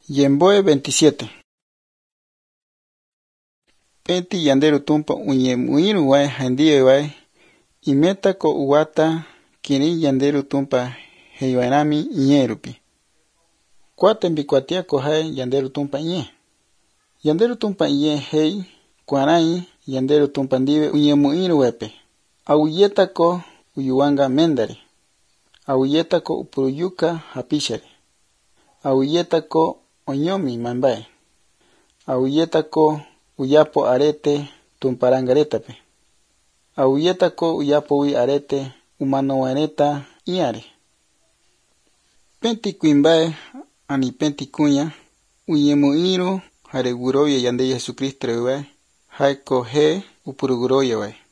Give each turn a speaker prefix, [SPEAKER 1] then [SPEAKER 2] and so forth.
[SPEAKER 1] Yemboe 27. Penti yanderu tumpa uñemuiru wae handie wae. Imeta ko uwata kini yanderu tumpa heiwainami iñerupi. Kuatembi kuatia ko hae yanderu tumpa iñe. Yanderu tumpa iñe hei kuarai yanderu tumpa ndive uñemuiru wepe. Awuyeta ko uyuwanga mendari. Awuyeta ko upuruyuka hapishari. Awuyeta ko oñomi mambae. Awuyeta ko uyapo arete tumparangaretape. Awuyeta ko uyapo ui arete umanowaneta iare. Penti kuimbae ani penti kuña uñemuiru hare guroye yande Jesucristo wae haeko he upuruguroye wae.